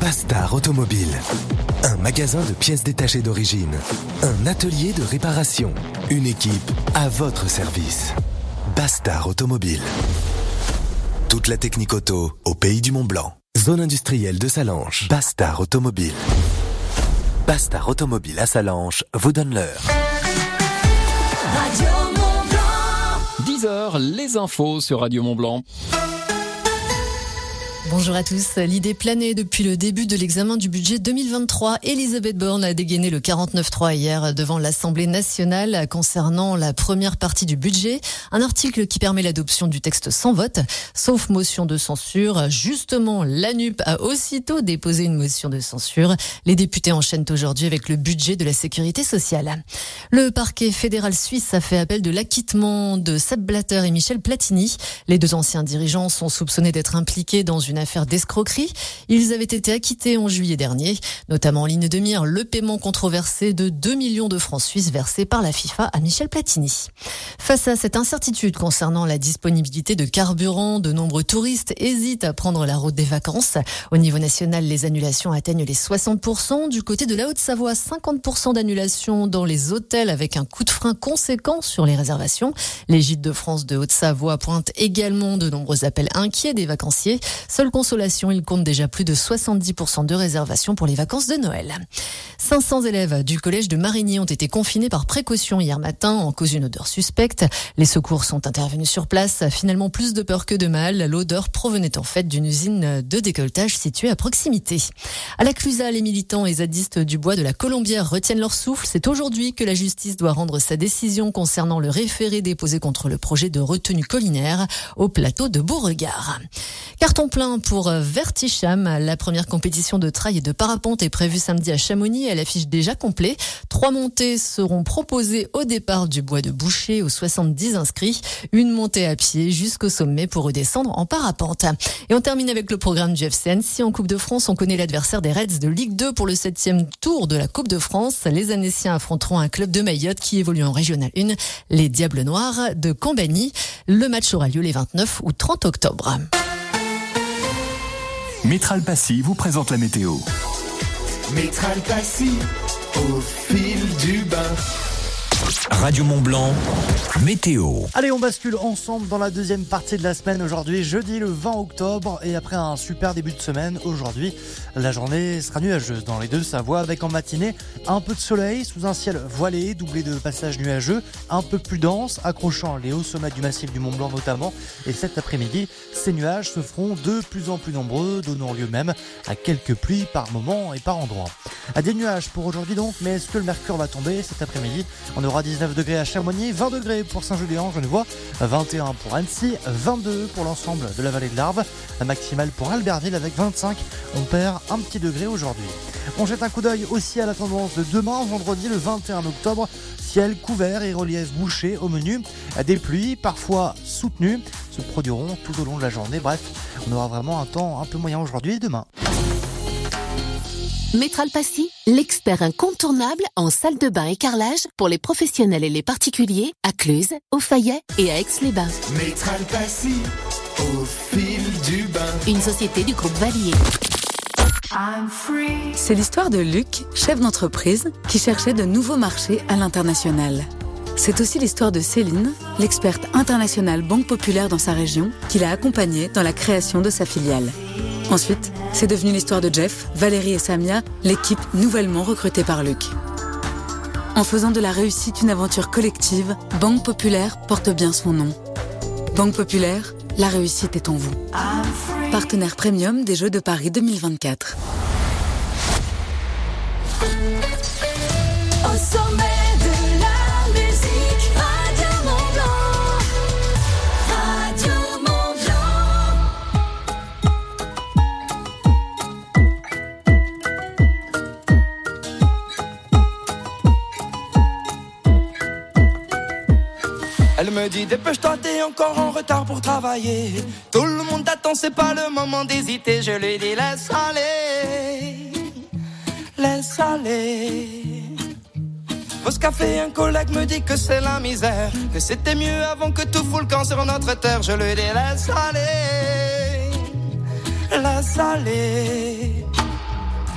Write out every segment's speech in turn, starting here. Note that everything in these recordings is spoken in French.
Bastard Automobile. Un magasin de pièces détachées d'origine. Un atelier de réparation. Une équipe à votre service. Bastard Automobile. Toute la technique auto au pays du Mont-Blanc. Zone industrielle de Sallanches. Bastard Automobile. Bastard Automobile à Sallanches vous donne l'heure. Radio Mont-Blanc. 10h, les infos sur Radio Mont-Blanc. Bonjour à tous. L'idée planait depuis le début de l'examen du budget 2023. Elisabeth Borne a dégainé le 49.3 hier devant l'Assemblée nationale concernant la première partie du budget. Un article qui permet l'adoption du texte sans vote, sauf motion de censure. Justement, la NUP a aussitôt déposé une motion de censure. Les députés enchaînent aujourd'hui avec le budget de la sécurité sociale. Le parquet fédéral suisse a fait appel de l'acquittement de Sepp Blatter et Michel Platini. Les deux anciens dirigeants sont soupçonnés d'être impliqués dans une affaire d'escroquerie. Ils avaient été acquittés en juillet dernier, notamment en ligne de mire le paiement controversé de 2 millions de francs suisses versés par la FIFA à Michel Platini. Face à cette incertitude concernant la disponibilité de carburant, de nombreux touristes hésitent à prendre la route des vacances. Au niveau national, les annulations atteignent les 60%. Du côté de la Haute-Savoie, 50% d'annulations dans les hôtels avec un coup de frein conséquent sur les réservations. Les Gîtes de France de Haute-Savoie pointent également de nombreux appels inquiets des vacanciers. Seule consolation, il compte déjà plus de 70% de réservations pour les vacances de Noël. 500 élèves du collège de Marigny ont été confinés par précaution hier matin en cause d'une odeur suspecte. Les secours sont intervenus sur place. Finalement, plus de peur que de mal. L'odeur provenait en fait d'une usine de décolletage située à proximité. À la Clusaz, les militants et zadistes du bois de la Colombière retiennent leur souffle. C'est aujourd'hui que la justice doit rendre sa décision concernant le référé déposé contre le projet de retenue collinaire au plateau de Beauregard. Carton plein pour Verticham. La première compétition de trail et de parapente est prévue samedi à Chamonix. Elle affiche déjà complet. 3 montées seront proposées au départ du bois de Boucher aux 70 inscrits. Une montée à pied jusqu'au sommet pour redescendre en parapente. Et on termine avec le programme du FC Annecy. En Coupe de France, on connaît l'adversaire des Reds de Ligue 2 pour le 7e tour de la Coupe de France. Les Annéciens affronteront un club de Mayotte qui évolue en Régional 1, les Diables Noirs de Combagny. Le match aura lieu les 29 ou 30 octobre. Métral Passy vous présente la météo. Métral Passy, au fil du bain. Radio Mont-Blanc, météo. Allez, on bascule ensemble dans la deuxième partie de la semaine. Aujourd'hui, jeudi le 20 octobre. Et après un super début de semaine, aujourd'hui, la journée sera nuageuse dans les Deux-Savoies avec en matinée un peu de soleil sous un ciel voilé, doublé de passages nuageux, un peu plus dense, accrochant les hauts sommets du massif du Mont-Blanc notamment. Et cet après-midi, ces nuages se feront de plus en plus nombreux, donnant lieu même à quelques pluies par moment et par endroit. À des nuages pour aujourd'hui donc, mais est-ce que le mercure va tomber cet après-midi? On aura 19 degrés à Chamonix, 20 degrés pour Saint-Gédéan-Genevois, 21 pour Annecy, 22 pour l'ensemble de la vallée de l'Arve, la maximale pour Albertville avec 25. On perd un petit degré aujourd'hui. On jette un coup d'œil aussi à la tendance de demain, vendredi le 21 octobre. Ciel couvert et relief bouché au menu. Des pluies parfois soutenues se produiront tout au long de la journée. Bref, on aura vraiment un temps un peu moyen aujourd'hui et demain. Métral Passy, l'expert incontournable en salle de bain et carrelage pour les professionnels et les particuliers à Cluse, au Fayet et à Aix-les-Bains. Métral Passy, au fil du bain. Une société du groupe Valier. C'est l'histoire de Luc, chef d'entreprise, qui cherchait de nouveaux marchés à l'international. C'est aussi l'histoire de Céline, l'experte internationale Banque Populaire dans sa région, qui l'a accompagnée dans la création de sa filiale. Ensuite, c'est devenu l'histoire de Jeff, Valérie et Samia, l'équipe nouvellement recrutée par Luc. En faisant de la réussite une aventure collective, Banque Populaire porte bien son nom. Banque Populaire, la réussite est en vous. Partenaire premium des Jeux de Paris 2024. Au sommet de la musique, Radio Mont-Blanc. Radio Mont-Blanc. Elle me dit dépêche-toi, t'es encore en retard pour travailler. Tout le monde t'attend, c'est pas le moment d'hésiter. Je lui dis laisse aller, laisse aller. Pause café, un collègue me dit que c'est la misère, que c'était mieux avant que tout fout le camp sur notre terre. Je lui dis laisse aller, laisse aller.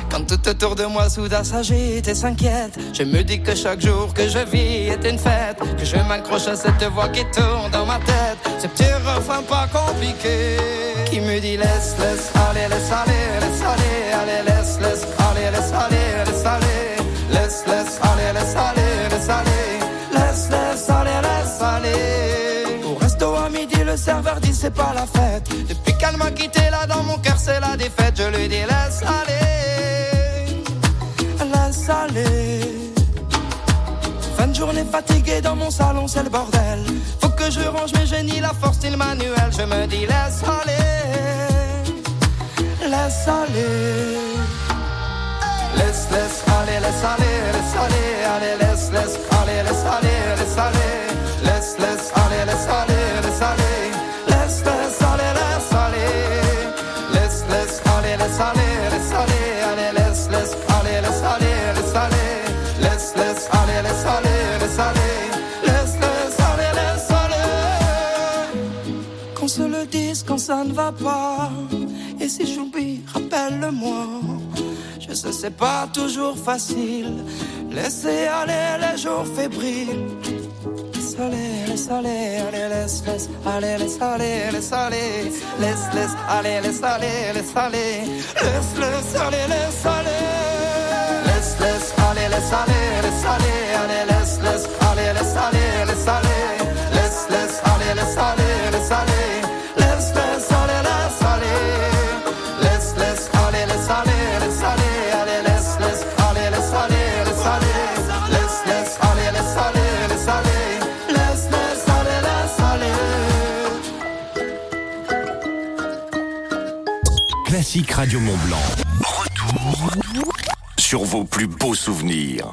Quand tout autour de moi soudain s'agite et s'inquiète, je me dis que chaque jour que je vis est une fête, que je m'accroche à cette voix qui tourne dans ma tête, ce petit refrain pas compliqué qui me dit laisse, laisse aller, laisse aller, laisse aller, allez, laisse, laisse aller, laisse aller, laisse aller, laisse, laisse aller, laisse aller, laisse aller, laisse, laisse aller, laisse aller. Au resto à midi, le serveur dit c'est pas la fête. Depuis qu'elle m'a quitté là dans mon cœur c'est la défaite. Je lui dis laisse aller, laisse aller. Fin de journée fatiguée dans mon salon c'est le bordel. Faut que je range mes génies, la force style manuel. Je me dis laisse aller, laisse aller. Laisse, laisse aller, laisse aller, laisse aller, allez, laisse, laisse aller, laisse aller, laisse aller, laisse, laisse aller, laisse aller, laisse aller, laisse, laisse aller, laisse aller, laisse, laisse aller, laisse aller, laisse aller, allez, laisse, laisse aller, laisse aller, laisse aller, laisse, laisse aller, laisse aller, laisse aller, laisse, laisse aller, laisse aller. Qu'on se le dise quand ça ne va pas, et si j'oublie, rappelle-le-moi. Je sais c'est pas toujours facile, laisser aller les jours fébriles. Laisse aller, laisse aller, allez, laisse, laisse aller, laisse aller, laisse aller, laisse, laisse aller, laisse aller, laisse aller, laisse, laisse aller, laisse aller, laisse, laisse aller, laisse aller, laisse aller, allez, laisse, laisse aller, laisse aller, laisse aller, laisse, laisse aller, laisse aller, laisse aller, laisse, laisse aller, laisse aller, laisse, laisse aller, laisse aller, laisse aller. Classique Radio Mont-Blanc. Retour sur vos plus beaux souvenirs.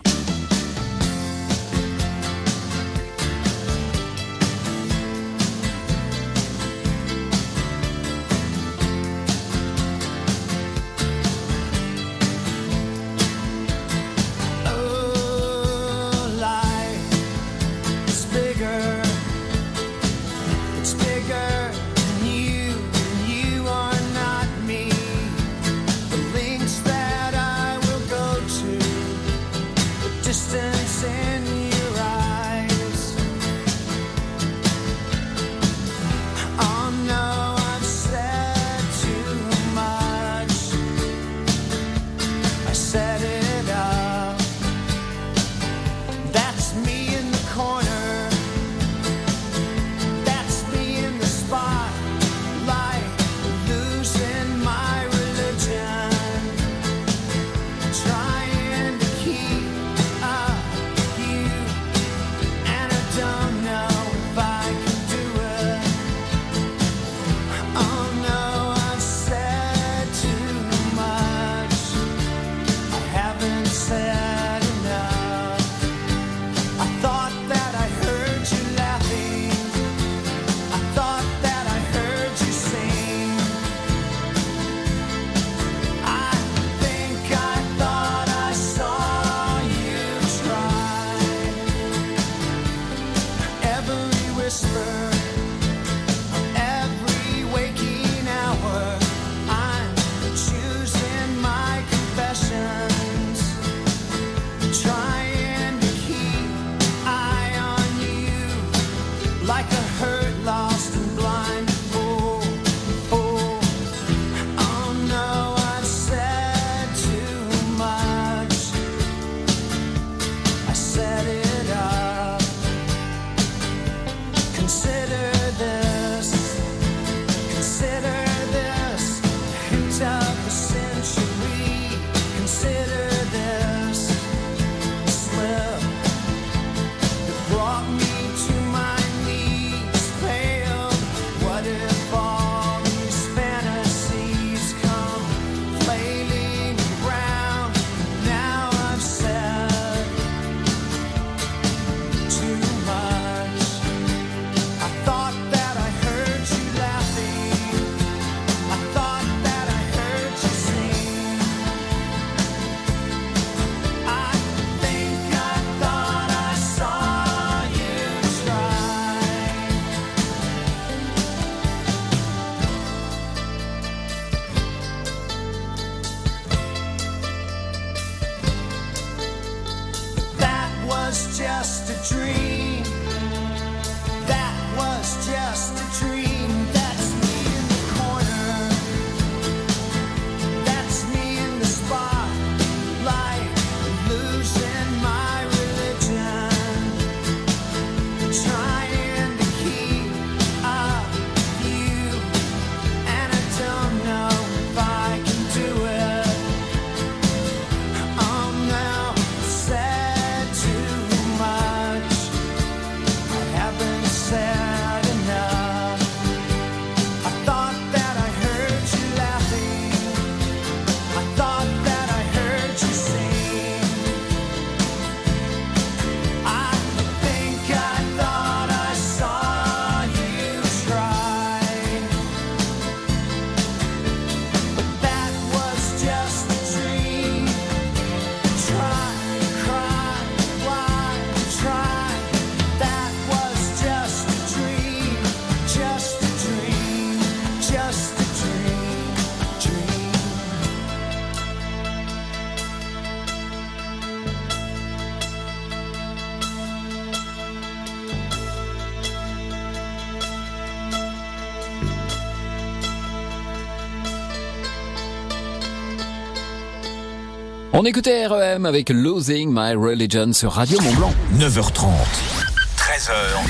On écoutait REM avec Losing My Religion sur Radio Mont-Blanc. 9h30, 13h.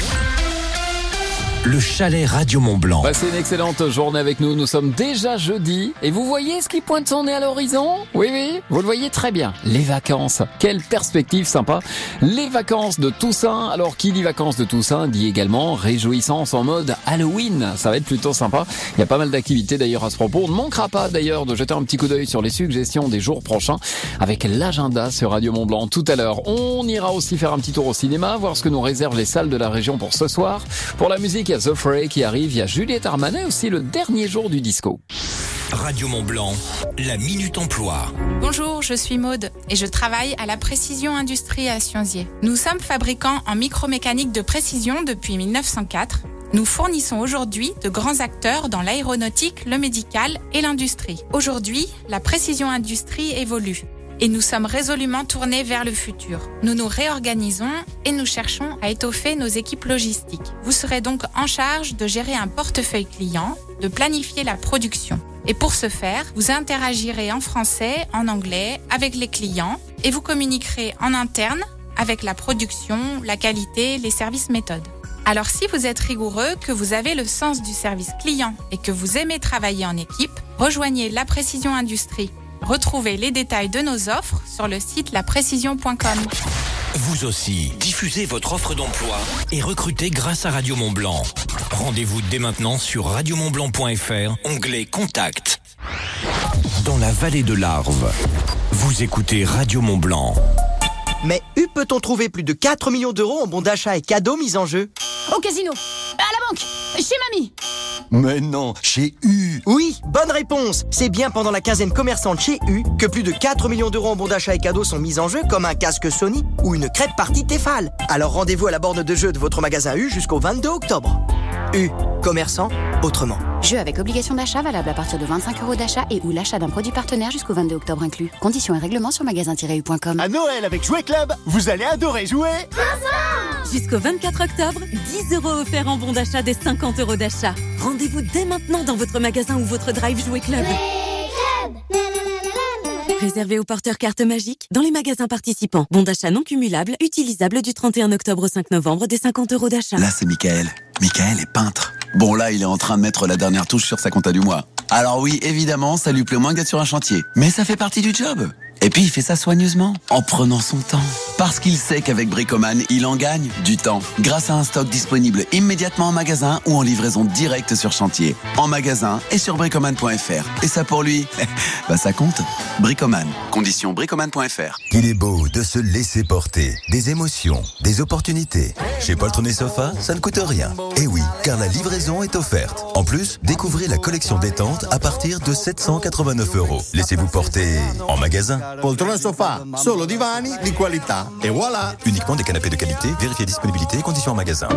Le chalet Radio Mont-Blanc. Passez une excellente journée avec nous. Nous sommes déjà jeudi. Et vous voyez ce qui pointe son nez à l'horizon ? Oui, vous le voyez très bien. Les vacances. Quelle perspective sympa. Les vacances de Toussaint. Alors, qui dit vacances de Toussaint dit également réjouissance en mode Halloween. Ça va être plutôt sympa. Il y a pas mal d'activités d'ailleurs à ce propos. On ne manquera pas d'ailleurs de jeter un petit coup d'œil sur les suggestions des jours prochains avec l'agenda sur Radio Mont-Blanc. Tout à l'heure, on ira aussi faire un petit tour au cinéma, voir ce que nous réservent les salles de la région pour ce soir. Pour la musique, The Fray qui arrive, il y a Juliette Armanet aussi, le dernier jour du disco. Radio Mont-Blanc, la Minute Emploi. Bonjour, je suis Maude et je travaille à la Précision Industrie à Sionzier. Nous sommes fabricants en micromécanique de précision depuis 1904. Nous fournissons aujourd'hui de grands acteurs dans l'aéronautique, le médical et l'industrie. Aujourd'hui, la Précision Industrie évolue. Et nous sommes résolument tournés vers le futur. Nous nous réorganisons et nous cherchons à étoffer nos équipes logistiques. Vous serez donc en charge de gérer un portefeuille client, de planifier la production. Et pour ce faire, vous interagirez en français, en anglais, avec les clients et vous communiquerez en interne avec la production, la qualité, les services méthodes. Alors si vous êtes rigoureux, que vous avez le sens du service client et que vous aimez travailler en équipe, rejoignez la Précision Industrie. Retrouvez les détails de nos offres sur le site laprécision.com. Vous aussi, diffusez votre offre d'emploi et recrutez grâce à Radio Mont-Blanc. Rendez-vous dès maintenant sur radiomontblanc.fr, onglet Contact. Dans la vallée de l'Arve, vous écoutez Radio Mont-Blanc. Mais où peut-on trouver plus de 4 millions d'euros en bons d'achat et cadeaux mis en jeu ? Au casino, à la banque, chez mamie. Mais non, chez U. Oui, bonne réponse. C'est bien pendant la quinzaine commerçante chez U que plus de 4 millions d'euros en bons d'achat et cadeaux sont mis en jeu, comme un casque Sony ou une crêpe partie Tefal. Alors rendez-vous à la borne de jeu de votre magasin U jusqu'au 22 octobre. U, commerçant autrement. Jeu avec obligation d'achat valable à partir de 25 € d'achat et ou l'achat d'un produit partenaire jusqu'au 22 octobre inclus. Conditions et règlements sur magasin-u.com. À Noël avec Jouet Club, vous allez adorer jouer. Jusqu'au 24 octobre, 10 € offerts en bon d'achat des 50 € d'achat. Rendez-vous dès maintenant dans votre magasin ou votre drive Jouet Club. Réservé aux porteurs carte magique dans les magasins participants. Bon d'achat non cumulable, utilisable du 31 octobre au 5 novembre des 50 € d'achat. Là, c'est Michael. Michael est peintre. Bon, là, il est en train de mettre la dernière touche sur sa compta du mois. Alors oui, évidemment, ça lui plaît moins que d'être sur un chantier. Mais ça fait partie du job. Et puis, il fait ça soigneusement, en prenant son temps. Parce qu'il sait qu'avec Bricoman, il en gagne du temps. Grâce à un stock disponible immédiatement en magasin ou en livraison directe sur chantier. En magasin et sur bricoman.fr. Et ça pour lui, ça compte. Bricoman. Conditions bricoman.fr. Il est beau de se laisser porter. Des émotions, des opportunités. Chez Poltron et Sofa, ça ne coûte rien. Et oui, car la livraison est offerte. En plus, découvrez la collection détente à partir de 789 €. Laissez-vous porter en magasin. Poltrona e Sofa, solo divani di qualità. Et voilà. Uniquement des canapés de qualité, vérifiez disponibilité et conditions en magasin.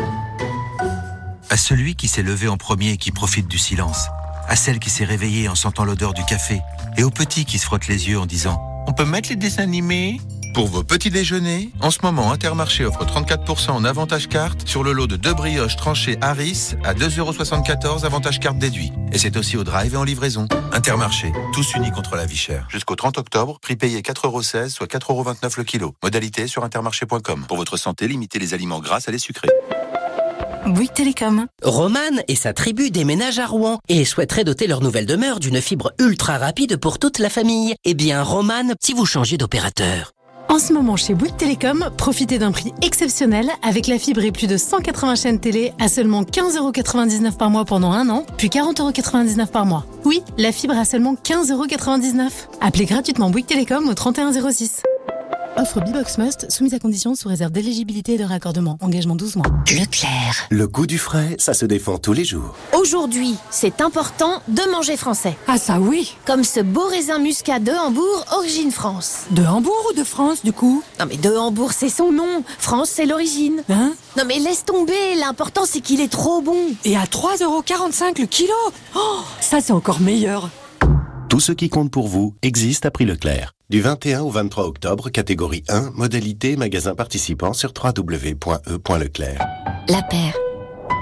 À celui qui s'est levé en premier et qui profite du silence. À celle qui s'est réveillée en sentant l'odeur du café. Et au petit qui se frotte les yeux en disant « On peut mettre les dessins animés ?» Pour vos petits déjeuners, en ce moment, Intermarché offre 34% en avantage carte sur le lot de 2 brioches tranchées Harris à 2,74 € avantage carte déduit. Et c'est aussi au drive et en livraison. Intermarché, tous unis contre la vie chère. Jusqu'au 30 octobre, prix payé 4,16 €, soit 4,29 € le kilo. Modalité sur intermarché.com. Pour votre santé, limitez les aliments gras à les sucrés. Bouygues Télécom. Roman et sa tribu déménagent à Rouen et souhaiteraient doter leur nouvelle demeure d'une fibre ultra rapide pour toute la famille. Eh bien, Roman, si vous changez d'opérateur. En ce moment, chez Bouygues Télécom, profitez d'un prix exceptionnel avec la fibre et plus de 180 chaînes télé à seulement 15,99 € par mois pendant un an, puis 40,99 € par mois. Oui, la fibre à seulement 15,99 €. Appelez gratuitement Bouygues Télécom au 3106. Offre Bibox Must, soumise à conditions sous réserve d'éligibilité et de raccordement. Engagement 12 mois. Leclerc. Le goût du frais, ça se défend tous les jours. Aujourd'hui, c'est important de manger français. Ah ça oui. Comme ce beau raisin muscat de Hambourg, origine France. De Hambourg ou de France du coup? Non mais de Hambourg c'est son nom, France c'est l'origine. Hein? Non mais laisse tomber, l'important c'est qu'il est trop bon. Et à 3,45 € le kilo. Oh, ça c'est encore meilleur. Tout ce qui compte pour vous existe à prix Leclerc. Du 21 au 23 octobre, catégorie 1, modalité magasin participant sur www.e.leclerc. La paire.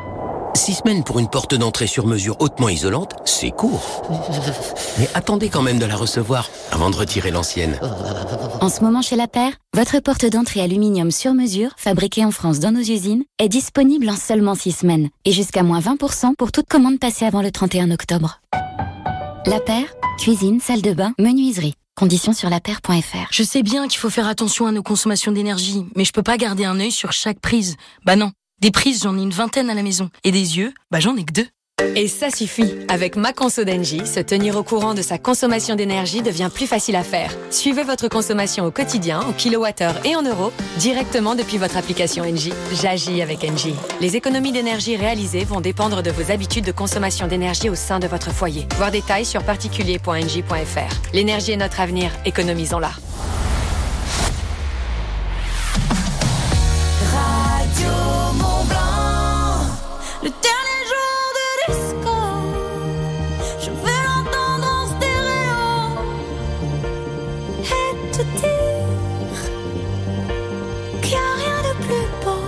6 semaines pour une porte d'entrée sur mesure hautement isolante, c'est court. Mais attendez quand même de la recevoir avant de retirer l'ancienne. En ce moment chez La Paire, votre porte d'entrée aluminium sur mesure, fabriquée en France dans nos usines, est disponible en seulement 6 semaines et jusqu'à moins 20% pour toute commande passée avant le 31 octobre. La Paire, cuisine, salle de bain, menuiserie. Conditions sur lapaire.fr. Je sais bien qu'il faut faire attention à nos consommations d'énergie, mais je peux pas garder un œil sur chaque prise. Bah non. Des prises, j'en ai une 20aine à la maison. Et des yeux, bah j'en ai que 2. Et ça suffit. Avec Ma Conso d'Engie, se tenir au courant de sa consommation d'énergie devient plus facile à faire. Suivez votre consommation au quotidien, en kilowattheure et en euros, directement depuis votre application Engie. J'agis avec Engie. Les économies d'énergie réalisées vont dépendre de vos habitudes de consommation d'énergie au sein de votre foyer. Voir détails sur particulier.engie.fr. L'énergie est notre avenir, économisons-la. Radio Mont-Blanc, le dernier jour de disco, je veux l'entendre en stéréo et te dire qu'il n'y a rien de plus beau.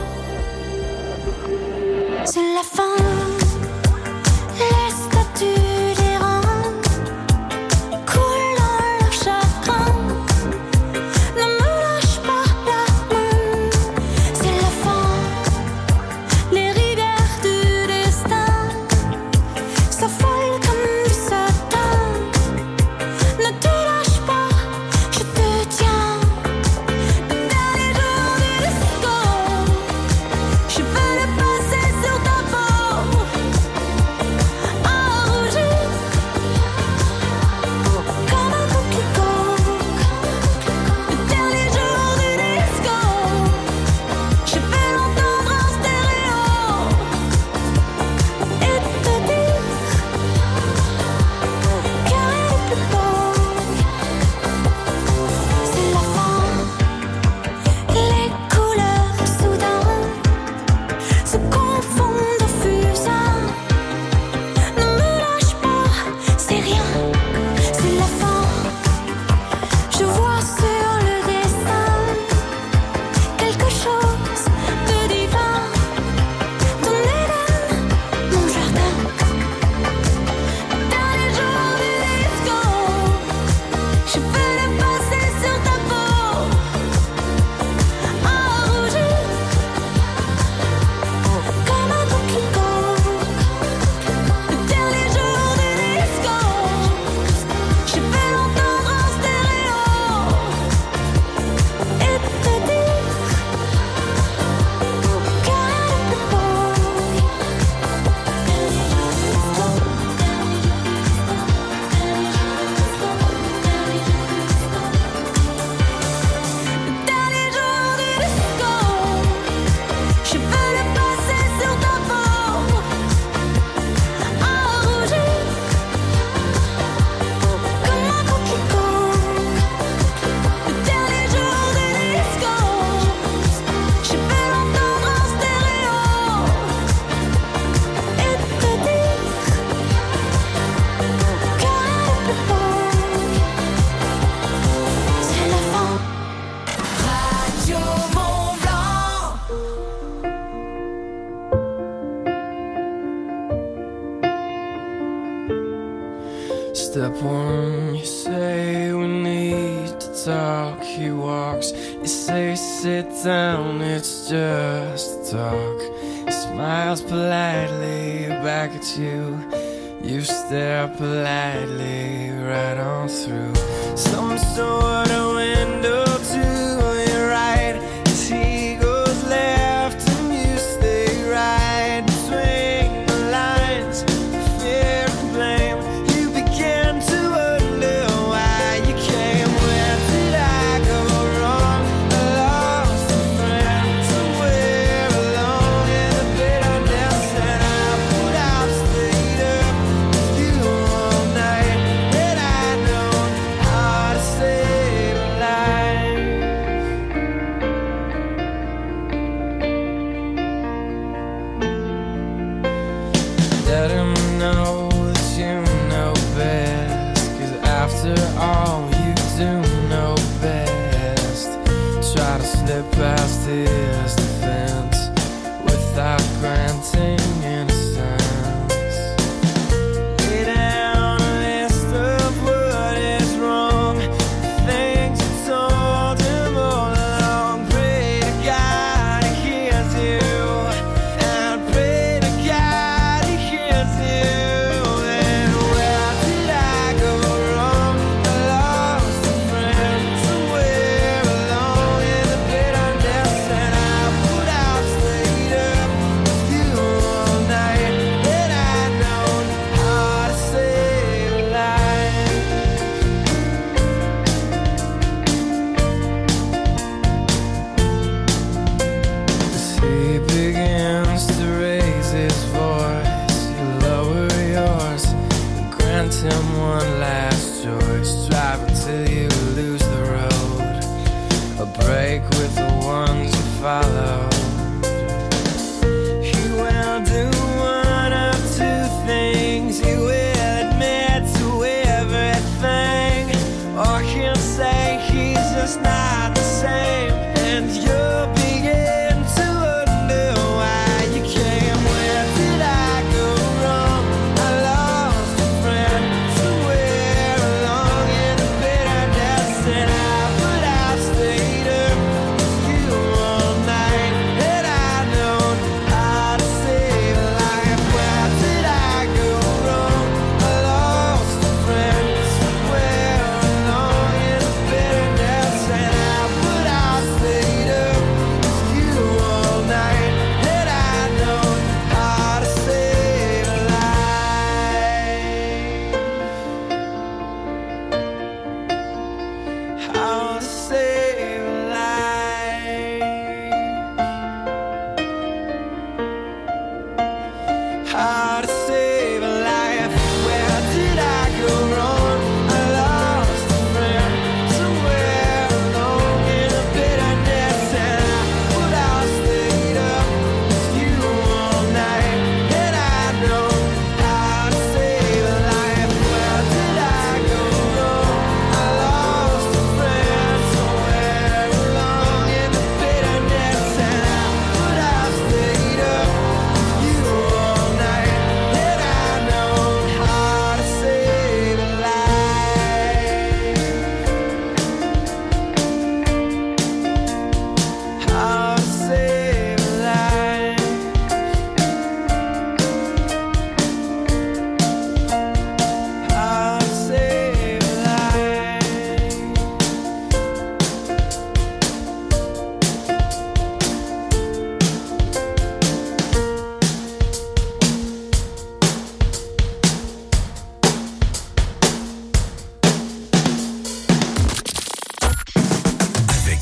C'est la fin, les statues des reins coulent dans leur chagrin. Ne me lâche pas la main, c'est la fin. Les rivières du destin s'affolent comme du satin. Ne te lâche pas, je te tiens. Le dernier jour du disco, je veux le passer sur ta peau, à rougir comme un coquelicot. Le dernier jour du disco, je vais l'entendre en stéréo et te dire qu'il n'y a rien de plus beau. C'est la fin, les couleurs soudain se confondent au fusain. Ne me lâche pas, c'est rien, c'est la fin. Je vois sur le dessin quelque chose de divin. Ton Éden, mon jardin. Dernier jour du disco, je veux le passer sur ta peau, à rougir comme un coquelicot. Le dernier jour du disco, je vais l'entendre en stéréo et te dire qu'il n'y a rien de plus beau. Le dernier jour du disco, je veux le passer sur ta peau, à rougir comme un coquelicot. Le dernier jour du disco, je vais l'entendre en stéréo et te dire qu'il n'y a rien de plus beau. C'est la fin. Radio Mont-Blanc. Step one, you say we need to talk. He walks, you say sit down, it's just talk. He smiles politely back at you. You stare politely right on through some sort of window to your right. As he goes left and you stay right between the lines. Fear and blame. You begin to wonder why you came. Where did I go wrong? I lost a friend somewhere alone in the bitterness, and I would have stayed up with you all night. Had I known how to save a life. Let him know that you know best, 'cause after all you do know best. Try to slip past his defense without granting innocence.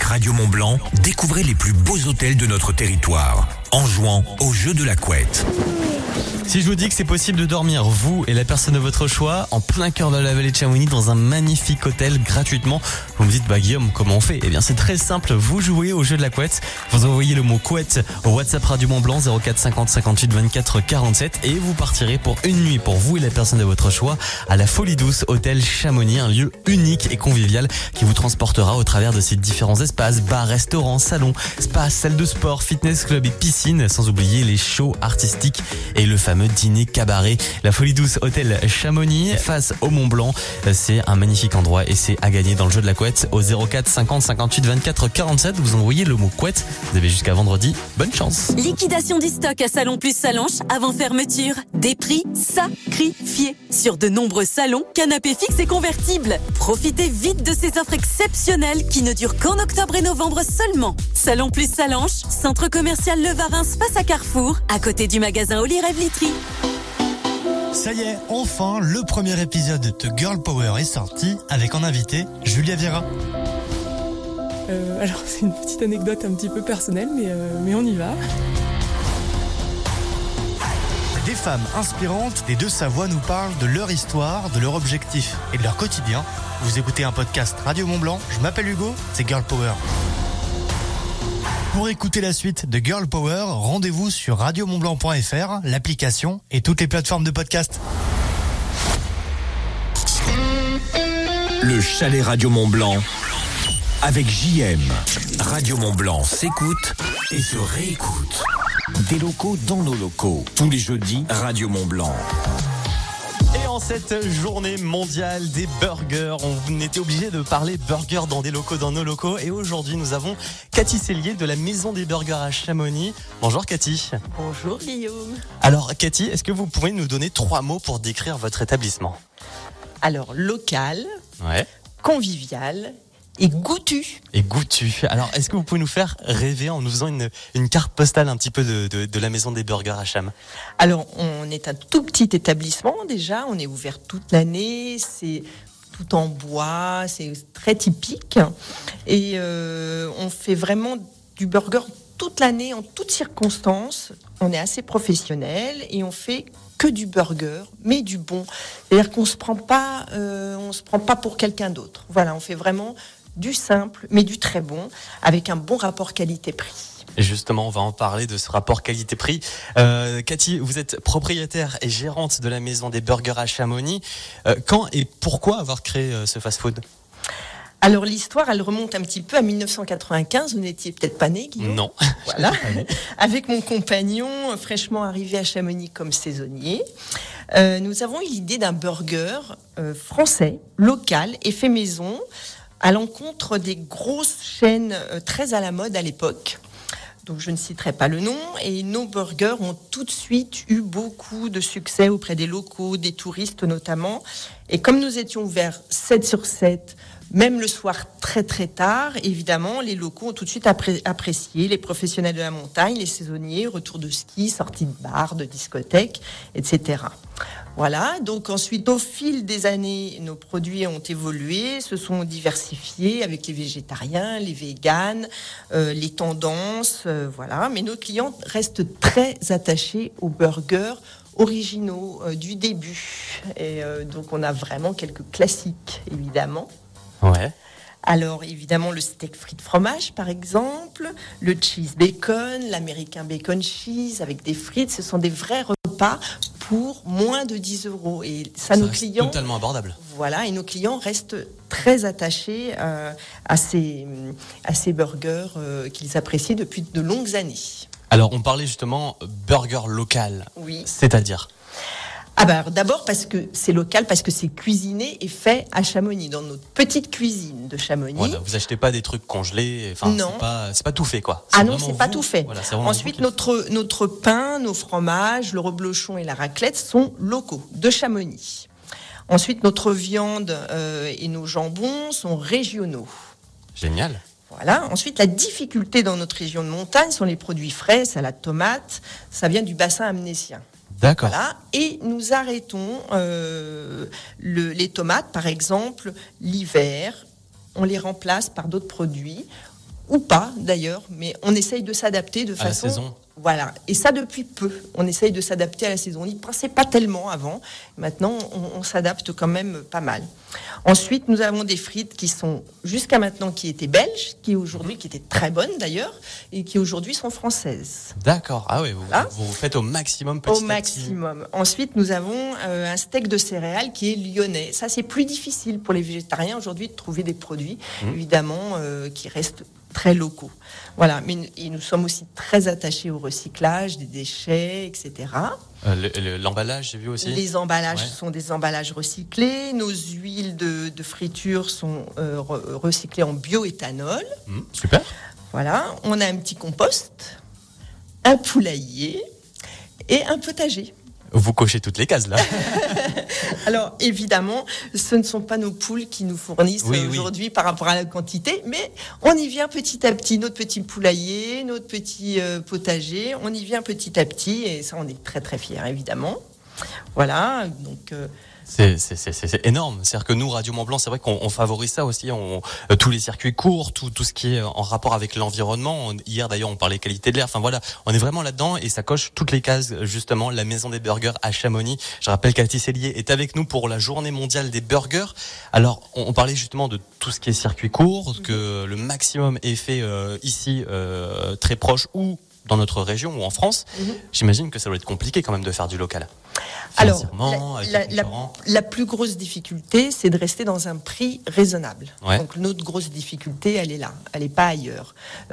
Radio Mont-Blanc, découvrez les plus beaux hôtels de notre territoire en jouant au jeu de la couette. Si je vous dis que c'est possible de dormir, vous et la personne de votre choix, en plein cœur de la vallée de Chamonix, dans un magnifique hôtel gratuitement, vous me dites, Guillaume, comment on fait ? Eh bien, c'est très simple. Vous jouez au jeu de la couette. Vous envoyez le mot couette au WhatsApp Radio Mont-Blanc 04 50 58 24 47 et vous partirez pour une nuit pour vous et la personne de votre choix à la Folie Douce Hôtel Chamonix, un lieu unique et convivial qui vous transportera au travers de ses différents espaces, bars, restaurants, salons, spas, salles de sport, fitness club et piscine, sans oublier les shows artistiques et le fameux dîner cabaret. La Folie Douce Hôtel Chamonix face au Mont Blanc, c'est un magnifique endroit et c'est à gagner dans le jeu de la couette au 04 50 58 24 47. Vous envoyez le mot couette, vous avez jusqu'à vendredi, bonne chance. Liquidation du stock à Salon Plus Salanches avant fermeture. Des prix sacrifiés sur de nombreux salons, canapés fixes et convertibles. Profitez vite de ces offres exceptionnelles qui ne durent qu'en octobre et novembre seulement. Salon Plus Salanches, centre commercial Le Varins face à Carrefour, à côté du magasin Oli Rêve Litry. Ça y est, enfin, le premier épisode de Girl Power est sorti avec en invité Julia Viera. Alors c'est une petite anecdote un petit peu personnelle, mais on y va. Des femmes inspirantes des deux Savoies nous parlent de leur histoire, de leur objectif et de leur quotidien. Vous écoutez un podcast Radio Mont-Blanc, je m'appelle Hugo, c'est Girl Power. Pour écouter la suite de Girl Power, rendez-vous sur radiomontblanc.fr, l'application et toutes les plateformes de podcast. Le chalet Radio Mont-Blanc avec JM. Radio Mont-Blanc s'écoute et se réécoute. Des locaux dans nos locaux. Tous les jeudis, Radio Mont-Blanc. Et en cette journée mondiale des burgers, on était obligé de parler burgers dans des locaux, dans nos locaux. Et aujourd'hui, nous avons Cathy Cellier de la Maison des Burgers à Chamonix. Bonjour Cathy. Bonjour Guillaume. Alors Cathy, est-ce que vous pouvez nous donner 3 mots pour décrire votre établissement ? Alors, local, Ouais. convivial et goûtu. Et goûtu. Alors, est-ce que vous pouvez nous faire rêver en nous faisant une carte postale un petit peu de la Maison des Burgers à Cham ? Alors, on est un tout petit établissement déjà, on est ouvert toute l'année, c'est tout en bois, c'est très typique. Et on fait vraiment du burger toute l'année, en toutes circonstances. On est assez professionnel et on fait que du burger, mais du bon. C'est-à-dire qu'on se prend pas pour quelqu'un d'autre. Voilà, on fait vraiment du simple, mais du très bon, avec un bon rapport qualité-prix. Et justement, on va en parler de ce rapport qualité-prix. Cathy, vous êtes propriétaire et gérante de la Maison des Burgers à Chamonix. Quand et pourquoi avoir créé ce fast-food ? Alors l'histoire, elle remonte un petit peu à 1995. Vous n'étiez peut-être pas né, Guillaume. Non. Voilà. Avec mon compagnon, fraîchement arrivé à Chamonix comme saisonnier, nous avons eu l'idée d'un burger français, local et fait maison, à l'encontre des grosses chaînes très à la mode à l'époque. Donc je ne citerai pas le nom. Et nos burgers ont tout de suite eu beaucoup de succès auprès des locaux, des touristes notamment. Et comme nous étions ouverts 7 sur 7, même le soir très très tard, évidemment, les locaux ont tout de suite apprécié, les professionnels de la montagne, les saisonniers, retour de ski, sortie de bar, de discothèque, etc. Voilà, donc ensuite, au fil des années, nos produits ont évolué, se sont diversifiés avec les végétariens, les véganes, les tendances, voilà. Mais nos clients restent très attachés aux burgers originaux du début. Et donc, on a vraiment quelques classiques, évidemment. Ouais. Alors, évidemment, le steak frites fromage, par exemple, le cheese bacon, l'américain bacon cheese avec des frites, ce sont des vrais repas pour moins de 10 €. Et ça nos clients, totalement abordable. Voilà, et nos clients restent très attachés à ces burgers qu'ils apprécient depuis de longues années. Alors, on parlait justement burger local. Oui. C'est-à-dire ? Ah bah d'abord parce que c'est local, parce que c'est cuisiné et fait à Chamonix, dans notre petite cuisine de Chamonix. Voilà, vous achetez pas des trucs congelés, enfin non. C'est pas tout fait quoi. Ah non, c'est pas tout fait. Voilà, ensuite notre pain, nos fromages, le reblochon et la raclette sont locaux de Chamonix. Ensuite notre viande et nos jambons sont régionaux. Génial. Voilà. Ensuite, la difficulté dans notre région de montagne sont les produits frais, salade tomate, ça vient du bassin amnécien. D'accord. Voilà. Et nous arrêtons les tomates, par exemple, l'hiver. On les remplace par d'autres produits. ou pas d'ailleurs, mais on essaye de s'adapter de façon... la saison. Voilà, et ça depuis peu. On essaye de s'adapter à la saison. On n'y pensait pas tellement avant. Maintenant, on s'adapte quand même pas mal. Ensuite, nous avons des frites qui sont, jusqu'à maintenant, qui étaient belges, qui étaient très bonnes d'ailleurs, et qui aujourd'hui sont françaises. D'accord. Ah oui, vous faites au maximum petit à petit. Au maximum. Ensuite, nous avons un steak de céréales qui est lyonnais. Ça, c'est plus difficile pour les végétariens aujourd'hui de trouver des produits, évidemment, qui restent très locaux. Voilà, mais nous sommes aussi très attachés au recyclage des déchets, etc. L'emballage, j'ai vu aussi. Les emballages sont des emballages recyclés. Nos huiles de friture sont recyclées en bioéthanol. Super. Voilà, on a un petit compost, un poulailler et un potager. Vous cochez toutes les cases là. Alors évidemment, ce ne sont pas nos poules qui nous fournissent aujourd'hui par rapport à la quantité, mais on y vient petit à petit. Notre petit poulailler, notre petit potager, on y vient petit à petit et ça on est très très fiers évidemment. Voilà, donc... C'est énorme. C'est-à-dire que nous, Radio Mont-Blanc, c'est vrai qu'on favorise ça aussi. Tous les circuits courts, tout ce qui est en rapport avec l'environnement. Hier, d'ailleurs, on parlait qualité de l'air. Enfin voilà, on est vraiment là-dedans et ça coche toutes les cases, justement. La Maison des Burgers à Chamonix. Je rappelle qu'Cathy Sellier est avec nous pour la Journée mondiale des burgers. Alors, on parlait justement de tout ce qui est circuit court, que le maximum est fait ici, très proche ou dans notre région ou en France. J'imagine que ça doit être compliqué quand même de faire du local. Alors, la plus grosse difficulté, c'est de rester dans un prix raisonnable. Ouais. Donc, notre grosse difficulté, elle est là. Elle n'est pas ailleurs.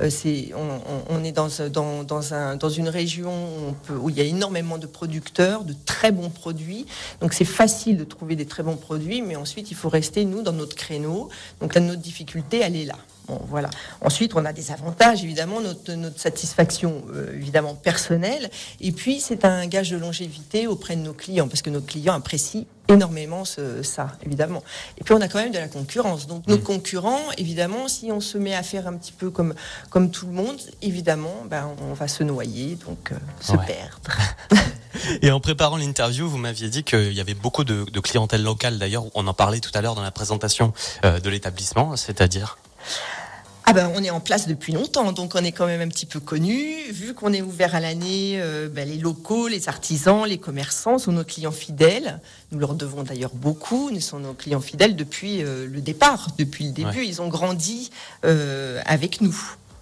On est dans une région où il y a énormément de producteurs, de très bons produits. Donc, c'est facile de trouver des très bons produits, mais ensuite, il faut rester, nous, dans notre créneau. Donc, là, notre difficulté, elle est là. Bon, voilà. Ensuite, on a des avantages, évidemment, notre satisfaction, évidemment, personnelle. Et puis, c'est un gage de longévité auprès de nos clients, parce que nos clients apprécient énormément ça, évidemment. Et puis, on a quand même de la concurrence. Donc, nos concurrents, évidemment, si on se met à faire un petit peu comme tout le monde, évidemment, on va se noyer, donc se perdre. Et en préparant l'interview, vous m'aviez dit qu'il y avait beaucoup de clientèle locale. D'ailleurs, on en parlait tout à l'heure dans la présentation de l'établissement, c'est-à-dire... on est en place depuis longtemps, donc on est quand même un petit peu connu. Vu qu'on est ouvert à l'année, les locaux, les artisans, les commerçants sont nos clients fidèles. Nous leur devons d'ailleurs beaucoup. Nous sommes nos clients fidèles depuis le départ, depuis le début. Ils ont grandi avec nous.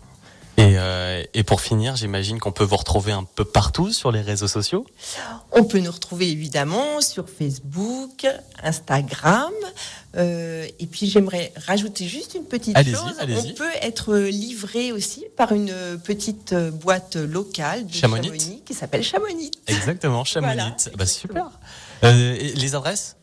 Et pour finir, j'imagine qu'on peut vous retrouver un peu partout sur les réseaux sociaux. On peut nous retrouver évidemment sur Facebook, Instagram. Et puis j'aimerais rajouter juste une petite chose. Allez-y. On peut être livré aussi par une petite boîte locale de Chamonix qui s'appelle Chamonix. Exactement, Chamonix. Voilà, super. Et les adresses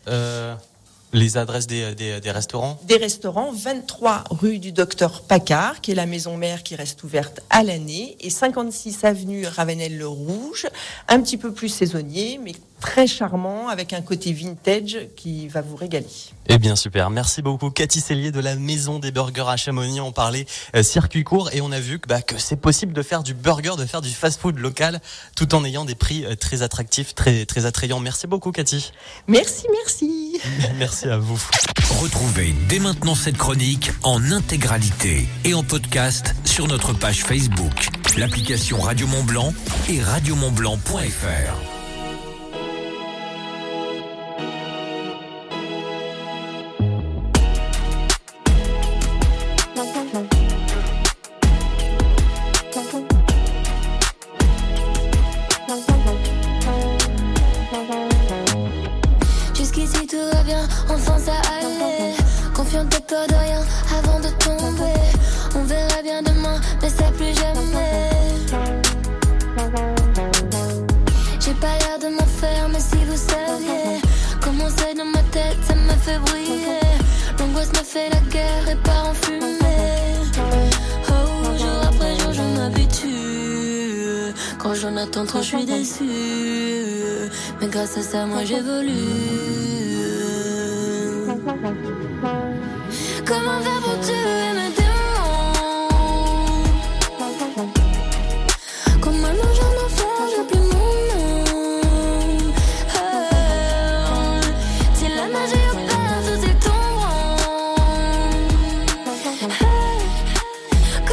Les adresses des restaurants ? Des restaurants, 23 rue du Docteur Paccard, qui est la maison mère qui reste ouverte à l'année, et 56 avenue Ravenel-le-Rouge, un petit peu plus saisonnier, mais très charmant, avec un côté vintage qui va vous régaler. Eh bien super, merci beaucoup Cathy Sellier de la Maison des Burgers à Chamonix. On parlait circuit court et on a vu que c'est possible de faire du burger, de faire du fast-food local, tout en ayant des prix très attractifs, très, très attrayants. Merci beaucoup Cathy. Merci. Merci à vous. Retrouvez dès maintenant cette chronique en intégralité et en podcast sur notre page Facebook, l'application Radio Mont-Blanc et radiomontblanc.fr. Jusqu'ici tout va bien, enfin ça allait. Confiante et peur de rien avant de tomber. On verra bien demain, mais ça plus jamais. J'ai pas l'air de m'en faire, mais si vous saviez comment c'est dans ma tête, ça me fait briller. L'angoisse me fait la guerre et part en fumée. Oh, jour après jour, je m'habitue. Quand j'en attends trop, je suis déçue. Mais grâce à ça, moi j'évolue. Comment faire pour tuer mes démons? Comme un ange en enfer, j'oublie mon nom. Oh, si la magie opère, tout est tombant.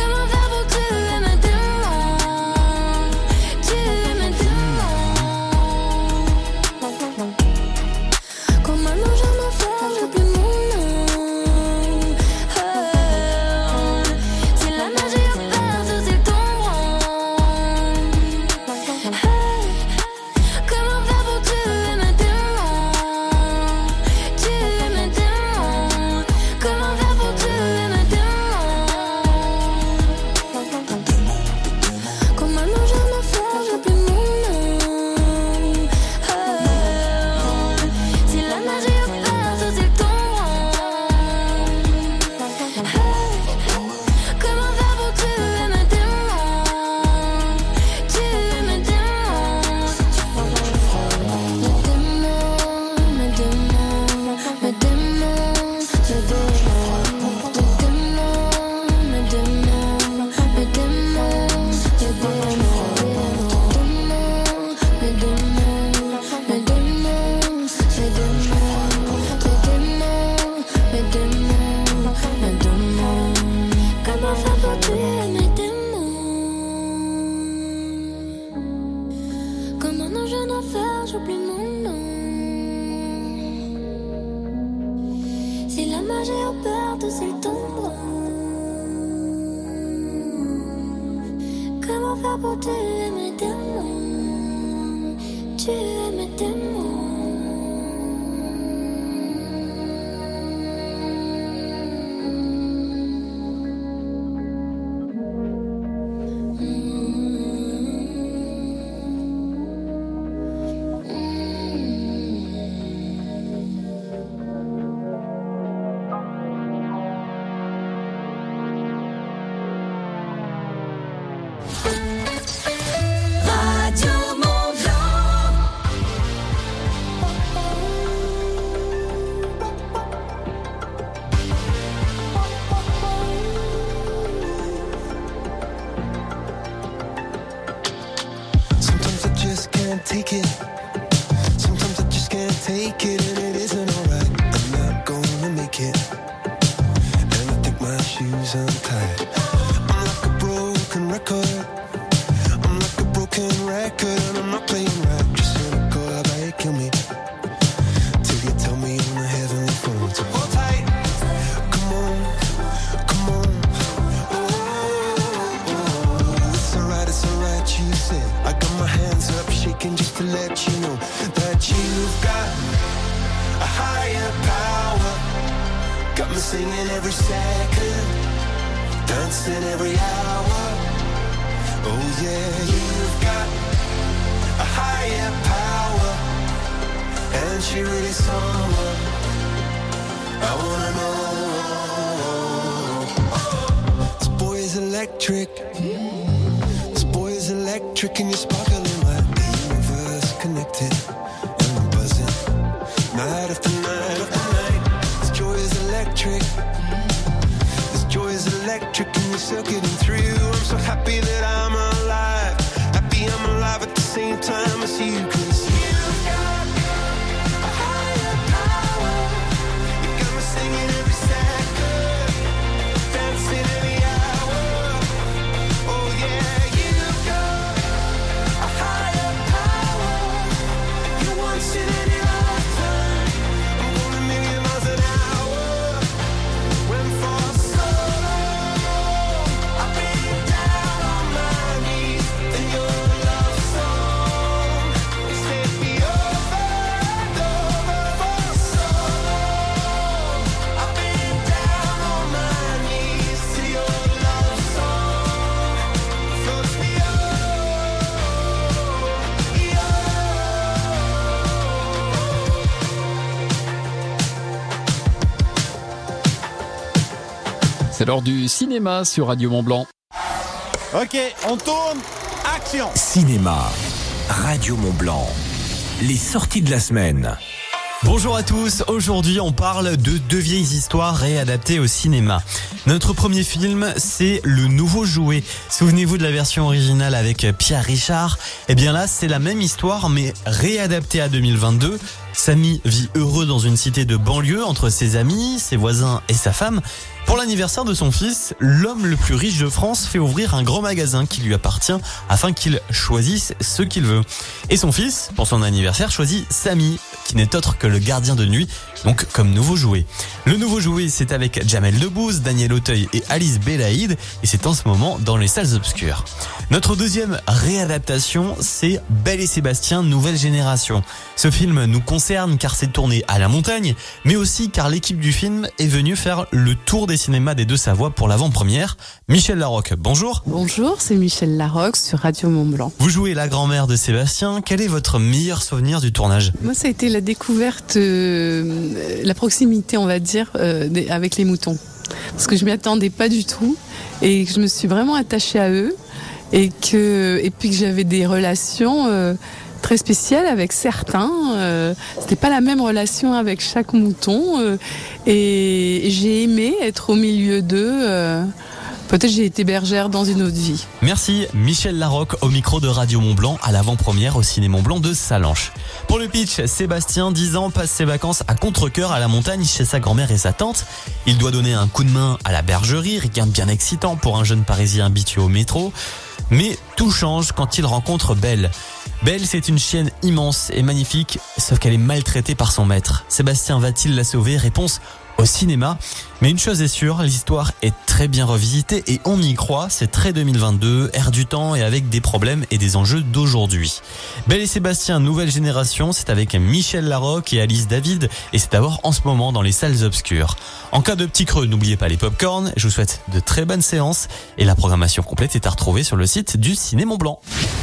beau, tu es mes démons. Tu es mes démons. Take it. Sometimes I just can't take it, and it isn't alright. I'm not gonna make it, and I think my shoes untied. I'm like a broken record. I'm like a broken record, and I'm not playing right. Just cynical, how about you kill me till you tell me on the heavenly phone. So hold tight, come on, come on. It's alright, you said. I got my hands up, shaking just to let you know that you've got a higher power. Got me singing every second, dancing every hour. Oh yeah, you've got a higher power, and she really someone I wanna know. This boy is electric. This boy is electric, and you're sparkling like the universe connected. And I'm buzzing night after night after night. This joy is electric. This joy is electric, and you're circuiting through. I'm so happy that I'm alive. Happy I'm alive at the same time as you. 'Cause you've got a higher power. You got me singing every second, dancing every hour. Oh yeah, you've got a higher power. You once in any lifetime. I'm going a million miles an hour. Went for so long, I've been down on my knees, and your love song has hit me over and over for so long. I've been down on my knees till your love song floats me C'est l'heure du cinéma sur Radio Mont-Blanc. Ok, on tourne, action. Cinéma, Radio Mont-Blanc. Les sorties de la semaine. Bonjour à tous, aujourd'hui on parle de deux vieilles histoires réadaptées au cinéma. Notre premier film, c'est Le Nouveau Jouet. Souvenez-vous de la version originale avec Pierre Richard. Eh bien là, c'est la même histoire mais réadaptée à 2022. Samy vit heureux dans une cité de banlieue entre ses amis, ses voisins et sa femme. Pour l'anniversaire de son fils, l'homme le plus riche de France fait ouvrir un grand magasin qui lui appartient afin qu'il choisisse ce qu'il veut. Et son fils, pour son anniversaire, choisit Samy, qui n'est autre que le gardien de nuit, donc comme nouveau jouet. Le Nouveau Jouet, c'est avec Jamel Debbouze, Daniel Auteuil et Alice Belaïd, et c'est en ce moment dans les salles obscures. Notre deuxième réadaptation, c'est Belle et Sébastien, Nouvelle Génération. Ce film nous concerne car c'est tourné à la montagne, mais aussi car l'équipe du film est venue faire le tour des cinémas des Deux-Savoies pour l'avant-première. Michel Larocque, bonjour. Bonjour, c'est Michel Larocque sur Radio Mont-Blanc. Vous jouez la grand-mère de Sébastien. Quel est votre meilleur souvenir du tournage ? Moi, ça a été la découverte, la proximité, on va dire, avec les moutons. Parce que je m'y attendais pas du tout et que je me suis vraiment attachée à eux et puis que j'avais des relations très spéciales avec certains. C'était pas la même relation avec chaque mouton et j'ai aimé être au milieu d'eux. Peut-être j'ai été bergère dans une autre vie. Merci Michel Larocque au micro de Radio Mont-Blanc à l'avant-première au Ciné Mont-Blanc de Salanches. Pour le pitch, Sébastien, 10 ans, passe ses vacances à contre-cœur à la montagne chez sa grand-mère et sa tante. Il doit donner un coup de main à la bergerie, rien de bien excitant pour un jeune Parisien habitué au métro. Mais tout change quand il rencontre Belle. Belle, c'est une chienne immense et magnifique, sauf qu'elle est maltraitée par son maître. Sébastien va-t-il la sauver ? Réponse au cinéma. Mais une chose est sûre, l'histoire est très bien revisitée et on y croit. C'est très 2022, air du temps et avec des problèmes et des enjeux d'aujourd'hui. Belle et Sébastien, nouvelle génération, c'est avec Michel Larocque et Alice David et c'est à voir en ce moment dans les salles obscures. En cas de petit creux, n'oubliez pas les pop-corn. Je vous souhaite de très bonnes séances et la programmation complète est à retrouver sur le site du Ciné Mont-Blanc.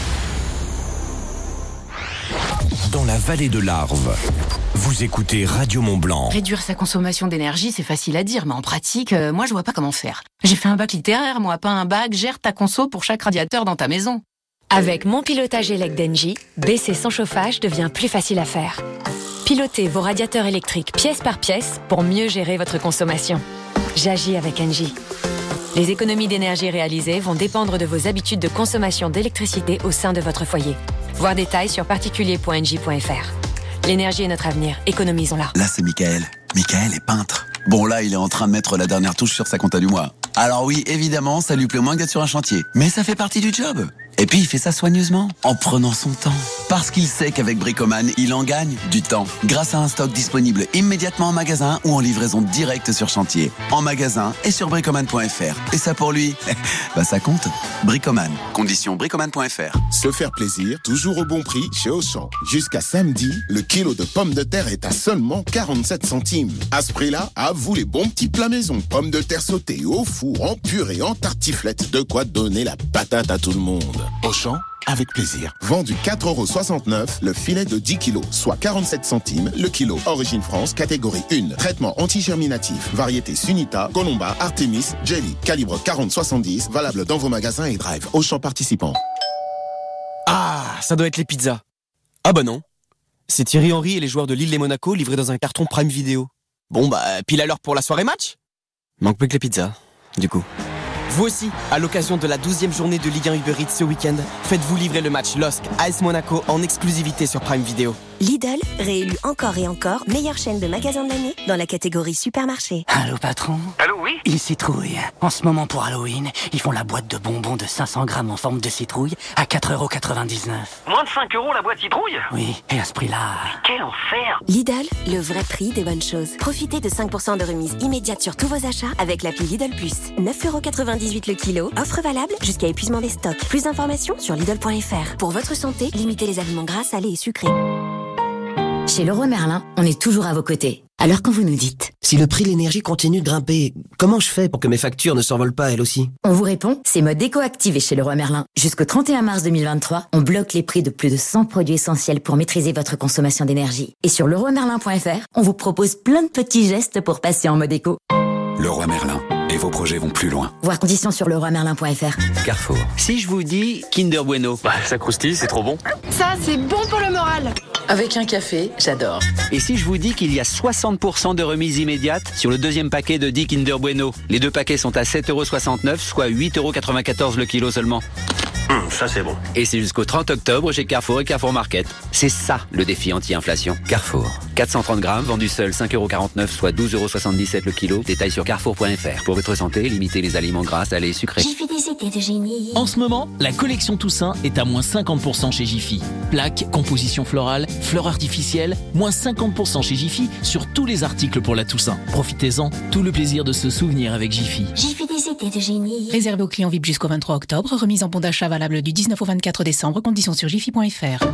Dans la vallée de l'Arve, vous écoutez Radio Mont-Blanc. Réduire sa consommation d'énergie, c'est facile à dire, mais en pratique, moi je vois pas comment faire. J'ai fait un bac littéraire, moi, pas un bac. Gère ta conso pour chaque radiateur dans ta maison. Avec mon pilotage élect d'Engie, baisser son chauffage devient plus facile à faire. Pilotez vos radiateurs électriques pièce par pièce pour mieux gérer votre consommation. J'agis avec Engie. Les économies d'énergie réalisées vont dépendre de vos habitudes de consommation d'électricité au sein de votre foyer. Voir détails sur particulier.engie.fr. L'énergie est notre avenir, économisons-la. Là, c'est Michael. Michael est peintre. Bon, là, il est en train de mettre la dernière touche sur sa compta du mois. Alors oui, évidemment, ça lui plaît moins que d'être sur un chantier. Mais ça fait partie du job. Et puis, il fait ça soigneusement, en prenant son temps. Parce qu'il sait qu'avec Bricoman, il en gagne du temps. Grâce à un stock disponible immédiatement en magasin ou en livraison directe sur chantier. En magasin et sur bricoman.fr. Et ça pour lui, bah ça compte. Bricoman. Conditions bricoman.fr. Se faire plaisir, toujours au bon prix chez Auchan. Jusqu'à samedi, le kilo de pommes de terre est à seulement 47 centimes. À ce prix-là, à vous les bons petits plats maison. Pommes de terre sautées au four, en purée, en tartiflette. De quoi donner la patate à tout le monde. Auchan, avec plaisir. Vendu 4,69€, le filet de 10 kg, soit 47 centimes le kilo. Origine France, catégorie 1. Traitement anti-germinatif. Variété Sunita, Colomba, Artemis, Jelly. Calibre 40-70, valable dans vos magasins et drive. Auchan participant. Ah, ça doit être les pizzas. Ah bah non. C'est Thierry Henry et les joueurs de Lille et Monaco livrés dans un carton Prime Video. Bon bah, pile à l'heure pour la soirée match. Manque plus que les pizzas, du coup. Vous aussi, à l'occasion de la 12e journée de Ligue 1 Uber Eats ce week-end, faites-vous livrer le match LOSC AS Monaco en exclusivité sur Prime Video. Lidl, réélu encore et encore meilleure chaîne de magasins de l'année dans la catégorie supermarché. Allô patron? Allô, oui? Une citrouille. En ce moment pour Halloween, ils font la boîte de bonbons de 500 grammes en forme de citrouille à 4,99€. Moins de 5€ la boîte citrouille? Oui, et à ce prix-là... Quel enfer! Lidl, le vrai prix des bonnes choses. Profitez de 5% de remise immédiate sur tous vos achats avec l'appli Lidl Plus. 9,98€ le kilo. Offre valable jusqu'à épuisement des stocks. Plus d'informations sur Lidl.fr. Pour votre santé, limitez les aliments gras, salés et sucrés. Chez Leroy Merlin, on est toujours à vos côtés. Alors quand vous nous dites... Si le prix de l'énergie continue de grimper, comment je fais pour que mes factures ne s'envolent pas elles aussi? On vous répond, c'est mode éco activé chez Leroy Merlin. Jusqu'au 31 mars 2023, on bloque les prix de plus de 100 produits essentiels pour maîtriser votre consommation d'énergie. Et sur leroymerlin.fr, on vous propose plein de petits gestes pour passer en mode éco. Leroy Merlin. Et vos projets vont plus loin. Voir conditions sur leroymerlin.fr. Carrefour. Si je vous dis Kinder Bueno. Bah, ça croustille, c'est trop bon. Ça, c'est bon pour le moral. Avec un café, j'adore. Et si je vous dis qu'il y a 60% de remise immédiate sur le deuxième paquet de 10 Kinder Bueno? Les deux paquets sont à 7,69€, soit 8,94€ le kilo seulement. Ça c'est bon. Et c'est jusqu'au 30 octobre chez Carrefour et Carrefour Market. C'est ça le défi anti-inflation. Carrefour. 430 grammes, vendu seul 5,49€, soit 12,77€ le kilo. Détail sur carrefour.fr. Pour votre santé, limitez les aliments gras, salés et sucrés. J'ai fait des idées de génie. En ce moment, la collection Toussaint est à moins 50% chez Jiffy. Plaques, composition florale, fleurs artificielles, moins 50% chez Jiffy sur tous les articles pour la Toussaint. Profitez-en, tout le plaisir de se souvenir avec Jiffy. J'ai fait des idées de génie. Réservé aux clients VIP jusqu'au 23 octobre, remise en bon d'achat valable du 19 au 24 décembre, conditions sur jiffy.fr.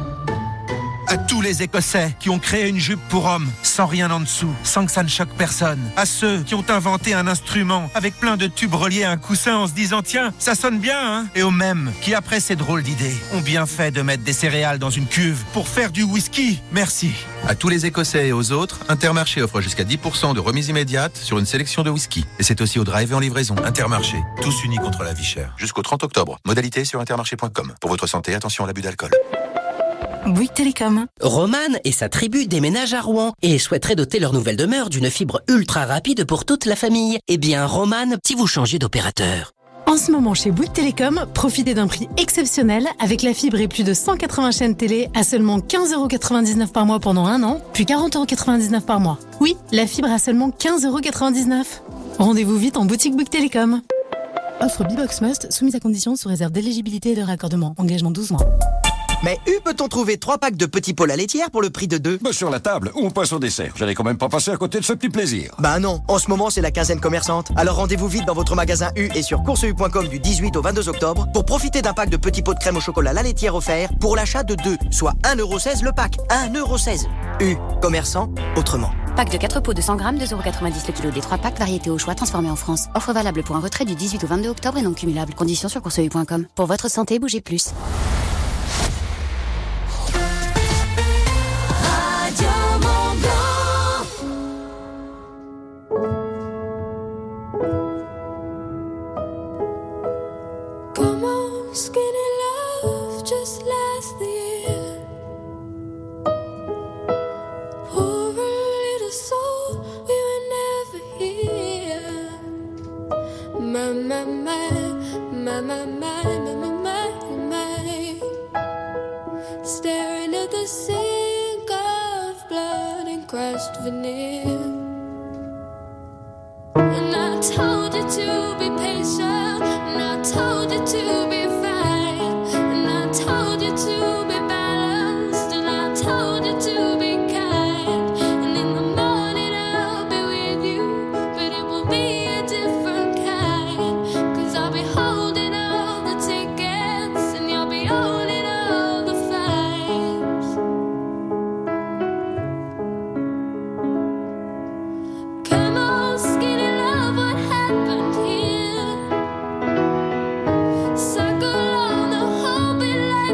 À tous les Écossais qui ont créé une jupe pour hommes, sans rien en dessous, sans que ça ne choque personne. À ceux qui ont inventé un instrument avec plein de tubes reliés à un coussin en se disant tiens, ça sonne bien, hein. Et aux mêmes qui, après ces drôles d'idées, ont bien fait de mettre des céréales dans une cuve pour faire du whisky. Merci. À tous les Écossais et aux autres, Intermarché offre jusqu'à 10% de remise immédiate sur une sélection de whisky. Et c'est aussi au drive et en livraison. Intermarché, tous unis contre la vie chère. Jusqu'au 30 octobre. Modalité sur intermarché.com. Pour votre santé, attention à l'abus d'alcool. Bouygues Télécom. Roman et sa tribu déménagent à Rouen et souhaiteraient doter leur nouvelle demeure d'une fibre ultra rapide pour toute la famille. Eh bien, Roman, si vous changez d'opérateur. En ce moment, chez Bouygues Télécom, profitez d'un prix exceptionnel avec la fibre et plus de 180 chaînes télé à seulement 15,99€ par mois pendant un an, puis 40,99€ par mois. Oui, la fibre à seulement 15,99€. Rendez-vous vite en boutique Bouygues Télécom. Offre Bbox Must, soumise à conditions sous réserve d'éligibilité et de raccordement. Engagement 12 mois. Mais où peut-on trouver 3 packs de petits pots la laitière pour le prix de 2 ? Sur la table, ou on passe au dessert. J'allais quand même pas passer à côté de ce petit plaisir. Bah non, en ce moment c'est la quinzaine commerçante. Alors rendez-vous vite dans votre magasin U et sur courseu.com du 18 au 22 octobre pour profiter d'un pack de petits pots de crème au chocolat la laitière offert pour l'achat de 2, soit 1,16€ le pack. 1,16€. U, commerçant, autrement. Pack de 4 pots de 100 grammes, 2,90€ le kilo des 3 packs, variété au choix, transformés en France. Offre valable pour un retrait du 18 au 22 octobre et non cumulable. Conditions sur courseu.com. Pour votre santé, bougez plus. Skinny love just last the year. Poor little soul, we were never here. My, my, my, my, my, my, my, my, my. Staring at the sink of blood and crushed veneer. And I told you to be patient, and I told you to be to be balanced, and I told you to be kind. And in the morning I'll be with you, but it will be a different kind. 'Cause I'll be holding all the tickets, and you'll be owning all the flights. Come on, skinny love, what happened here? Circle on the whole bit like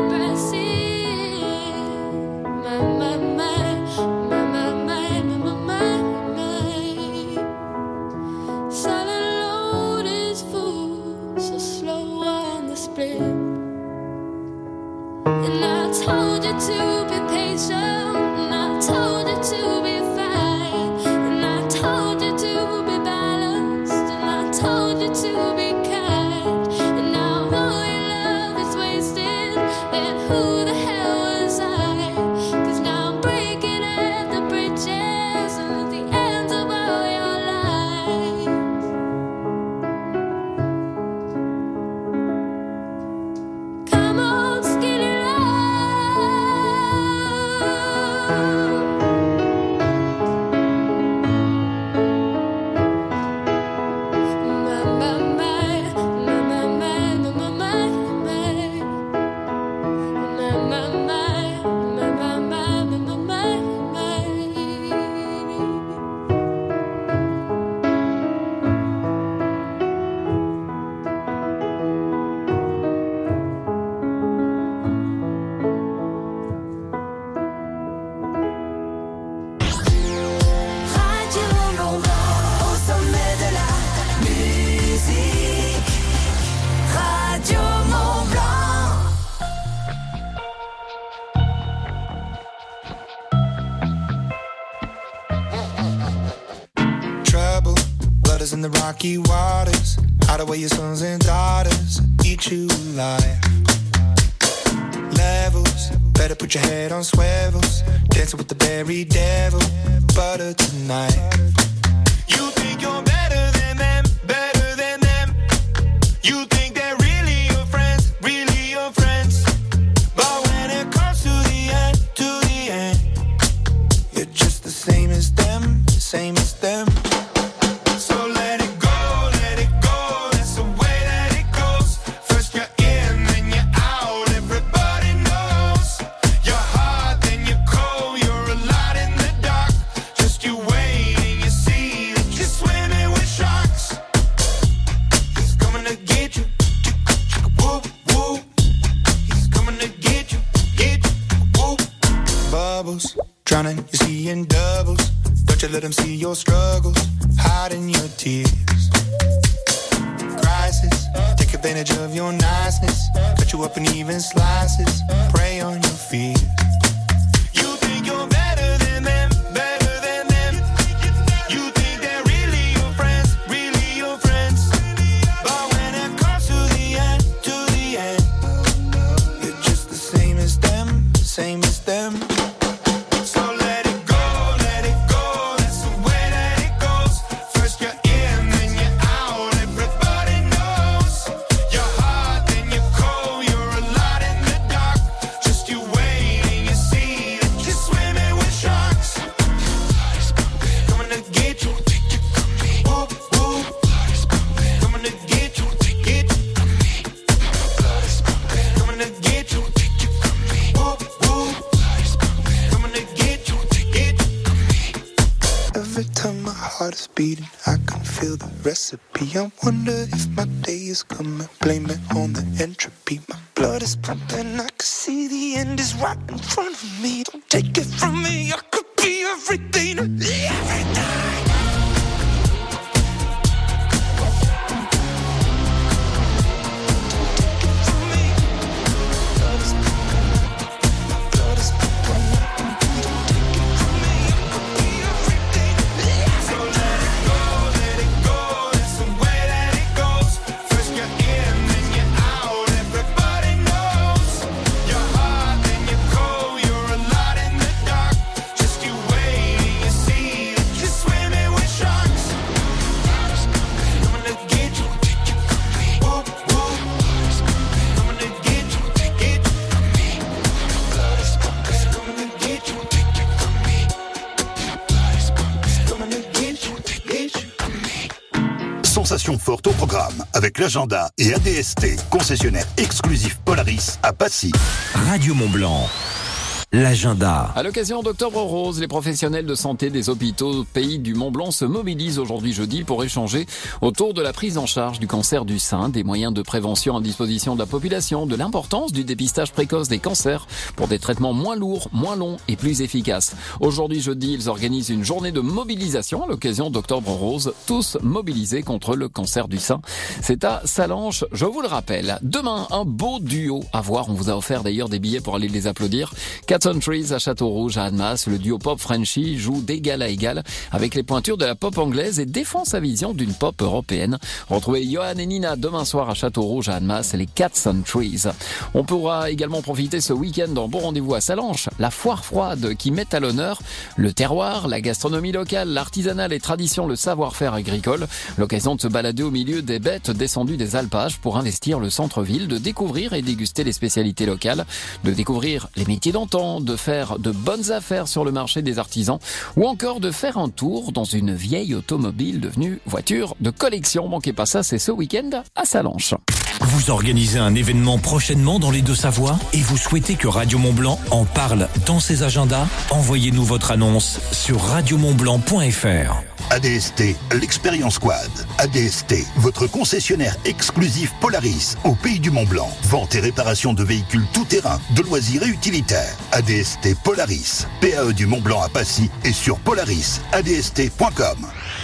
to be patient, and I told you to be fine, and I told you to be balanced, and I told you to be kind, and now all your love is wasted, and who the hell was I? 'Cause now I'm breaking at the bridges and at the ends of all your lives. Come on, skinny In the rocky waters, hide away your sons and daughters, eat you alive. Levels, better put your head on swivels, dancing with the berry devil, butter tonight. You think you're better than them, better than them. You think they're really your friends, really your friends. But when it comes to the end, you're just the same as them, same as them. Drowning, you're seeing doubles. Don't you let them see your struggles, hiding your tears. Crisis, take advantage of your niceness. Cut you up in even slices, prey on your fears. You think you're better than them, better than them. You think they're really your friends, really your friends. But when it comes to the end, you're just the same as them, same as them. Just you heart is beating, I can feel the recipe. I wonder if my day is coming, blame it on the entropy. My blood is pumping, I can see the end is right in front of me. Don't take it from me, I could be everything, everything. Sensation forte au programme avec l'agenda et ADST, concessionnaire exclusif Polaris à Passy. Radio Mont-Blanc. L'agenda. À l'occasion d'Octobre Rose, les professionnels de santé des hôpitaux Pays du Mont-Blanc se mobilisent aujourd'hui jeudi pour échanger autour de la prise en charge du cancer du sein, des moyens de prévention à disposition de la population, de l'importance du dépistage précoce des cancers pour des traitements moins lourds, moins longs et plus efficaces. Aujourd'hui jeudi, ils organisent une journée de mobilisation à l'occasion d'Octobre Rose, tous mobilisés contre le cancer du sein. C'est à Sallanches, je vous le rappelle. Demain, un beau duo à voir. On vous a offert d'ailleurs des billets pour aller les applaudir. Trees à Château-Rouge, à Annemasse, le duo pop Frenchy joue d'égal à égal avec les pointures de la pop anglaise et défend sa vision d'une pop européenne. Retrouvez Johan et Nina demain soir à Château-Rouge, à Annemasse, les Cats and Trees. On pourra également profiter ce week-end d'un bon rendez-vous à Sallanches, la foire froide qui met à l'honneur le terroir, la gastronomie locale, l'artisanat, les traditions, le savoir-faire agricole. L'occasion de se balader au milieu des bêtes descendues des alpages pour investir le centre-ville, de découvrir et déguster les spécialités locales, de découvrir les métiers d'antan, de faire de bonnes affaires sur le marché des artisans ou encore de faire un tour dans une vieille automobile devenue voiture de collection. Manquez pas ça, c'est ce week-end à Sallanches. Vous organisez un événement prochainement dans les Deux-Savoies et vous souhaitez que Radio Mont-Blanc en parle dans ses agendas? Envoyez-nous votre annonce sur radiomontblanc.fr. ADST, l'Expérience Quad. ADST, votre concessionnaire exclusif Polaris au Pays du Mont-Blanc. Vente et réparation de véhicules tout-terrain, de loisirs et utilitaires. ADST Polaris. PAE du Mont-Blanc à Passy et sur polarisadst.com.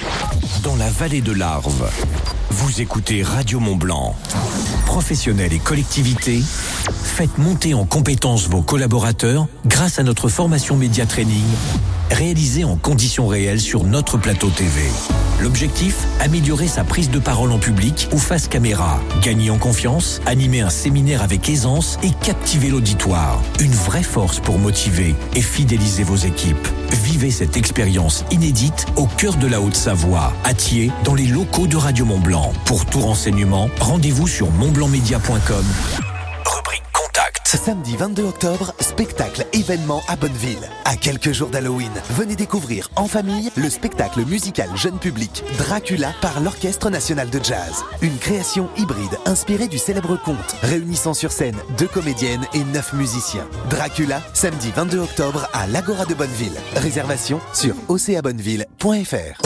Dans la vallée de l'Arve, vous écoutez Radio Mont-Blanc. Professionnels et collectivités, faites monter en compétences vos collaborateurs grâce à notre formation Média Training, réalisée en conditions réelles sur notre plateau TV. L'objectif, améliorer sa prise de parole en public ou face caméra, gagner en confiance, animer un séminaire avec aisance et captiver l'auditoire. Une vraie force pour motiver et fidéliser vos équipes. Vivez cette expérience inédite au cœur de la Haute-Savoie, à Thiers, dans les locaux de Radio Mont-Blanc. Pour tout renseignement, rendez-vous sur montblancmedia.com. Rubrique Contact. Samedi 22 octobre, spectacle événement à Bonneville. À quelques jours d'Halloween, venez découvrir en famille le spectacle musical jeune public Dracula par l'Orchestre National de Jazz. Une création hybride inspirée du célèbre conte, réunissant sur scène 2 comédiennes et 9 musiciens. Dracula, samedi 22 octobre à l'Agora de Bonneville. Réservation sur ocabonneville.fr.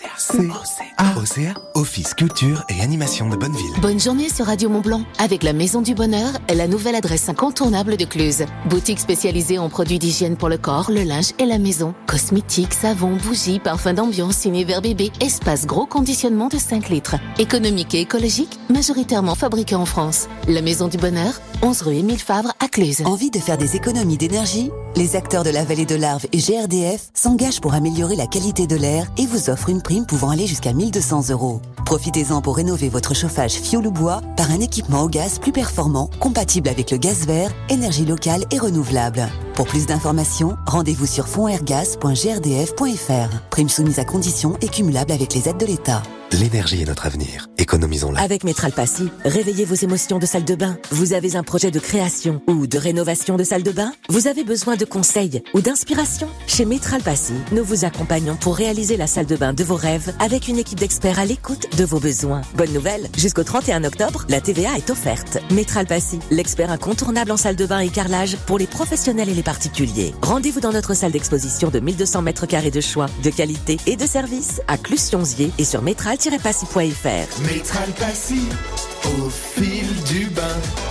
OCA, Office Culture et Animation de Bonneville. Bonne journée sur Radio Mont-Blanc avec la Maison du Bonheur, la nouvelle adresse incontournable de Cluse. Boutique spécialisée en produits d'hygiène pour le corps, le linge et la maison. Cosmétiques, savons, bougies, parfums d'ambiance, univers bébé, espace gros conditionnement de 5 litres. Économique et écologique, majoritairement fabriqué en France. La Maison du Bonheur, 11 rue Émile Favre à Cluse. Envie de faire des économies d'énergie? Les acteurs de la vallée de l'Arve et GRDF s'engagent pour améliorer la qualité de l'air et vous offrent une prime pouvant aller jusqu'à 1 200 €. Profitez-en pour rénover votre chauffage fioul ou bois par un équipement au gaz plus performant, compatible avec le gaz vert, énergie locale et renouvelable. Pour plus d'informations, rendez-vous sur fondairgas.grdf.fr. Prime soumise à conditions et cumulable avec les aides de l'État. L'énergie est notre avenir. Économisons-la. Avec Métral Passy, réveillez vos émotions de salle de bain. Vous avez un projet de création ou de rénovation de salle de bain? Vous avez besoin de conseils ou d'inspiration? Chez Métral Passy, nous vous accompagnons pour réaliser la salle de bain de vos rêves avec une équipe d'experts à l'écoute de vos besoins. Bonne nouvelle, jusqu'au 31 octobre, la TVA est offerte. Métral Passy, l'expert incontournable en salle de bain et carrelage pour les professionnels et les particuliers. Rendez-vous dans notre salle d'exposition de 1200 mètres carrés de choix, de qualité et de service à Clus-Sionzier et sur métral-passy.fr. Métral Passy, au fil du bain.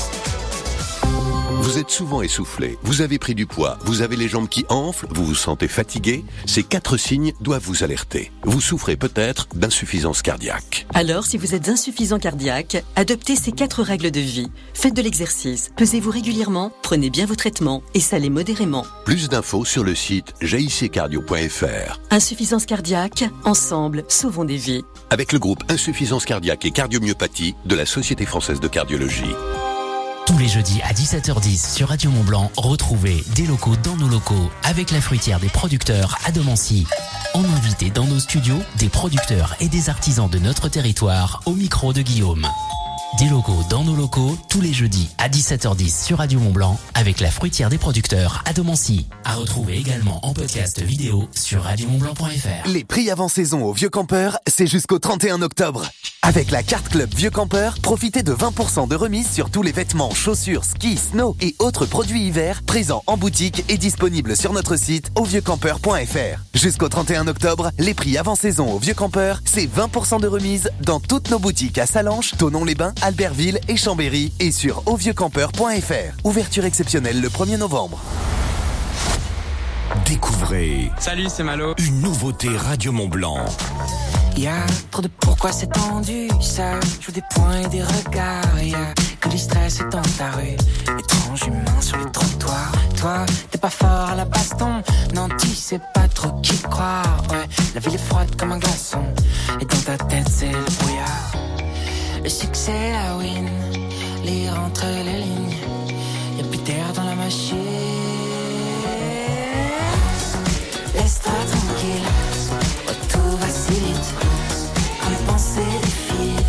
Vous êtes souvent essoufflé, vous avez pris du poids, vous avez les jambes qui enflent, vous vous sentez fatigué. Ces 4 signes doivent vous alerter. Vous souffrez peut-être d'insuffisance cardiaque. Alors, si vous êtes insuffisant cardiaque, adoptez ces 4 règles de vie. Faites de l'exercice, pesez-vous régulièrement, prenez bien vos traitements et salez modérément. Plus d'infos sur le site jiccardio.fr. Insuffisance cardiaque, ensemble, sauvons des vies. Avec le groupe Insuffisance cardiaque et cardiomyopathie de la Société française de cardiologie. Tous les jeudis à 17h10 sur Radio Mont-Blanc, retrouvez des locaux dans nos locaux avec la fruitière des producteurs à Domancy. On invite dans nos studios des producteurs et des artisans de notre territoire au micro de Guillaume. Des locaux dans nos locaux tous les jeudis à 17h10 sur Radio Mont-Blanc avec la fruitière des producteurs à Domancy. À retrouver également en podcast vidéo sur radiomontblanc.fr. Les prix avant saison au Vieux Campeur, c'est jusqu'au 31 octobre. Avec la carte club Vieux Campeur, profitez de 20% de remise sur tous les vêtements, chaussures, skis, snow et autres produits hiver présents en boutique et disponibles sur notre site auvieuxcampeur.fr. Jusqu'au 31 octobre, les prix avant saison au Vieux Campeur, c'est 20% de remise dans toutes nos boutiques à Salanches, Thonon-les-Bains, Albertville et Chambéry et sur auvieuxcampeur.fr. Ouverture exceptionnelle le 1er novembre. Découvrez. Salut, c'est Malo. Une nouveauté Radio Mont-Blanc. Y'a trop de pourquoi c'est tendu, ça joue des points et des regards. Y'a que du stress dans ta rue, étrange humain sur les trottoirs. Toi, t'es pas fort à la baston, non tu sais pas trop qui croire. Ouais, la ville est froide comme un glaçon, et dans ta tête c'est le brouillard. Le succès, la win, lire entre les lignes, y'a plus d'air dans la machine. Laisse-toi tranquille, oh, tout va si vite, quand les pensées défilent.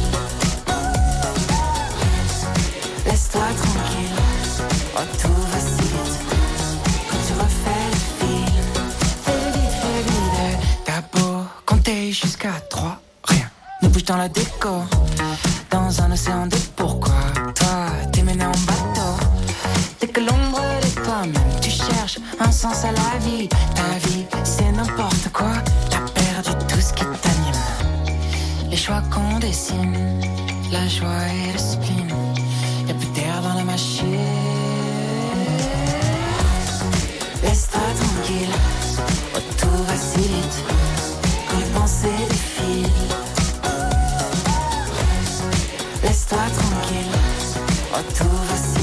Laisse-toi tranquille, oh, tout va si vite, quand tu refais le fil. Fais vite, t'as beau compter jusqu'à 3, rien ne bouge dans la déco. Dans un océan de pourquoi, toi t'es mené en bateau. Dès que l'ombre de toi-même, tu cherches un sens à la vie. Ta vie, c'est n'importe quoi, t'as perdu tout ce qui t'anime. Les choix qu'on dessine, la joie et le spleen, y'a plus d'air dans la machine. Laisse-toi tranquille, oh, tout va si vite, quand les pensées défilent. Laisse-toi tranquille, oh, tout va si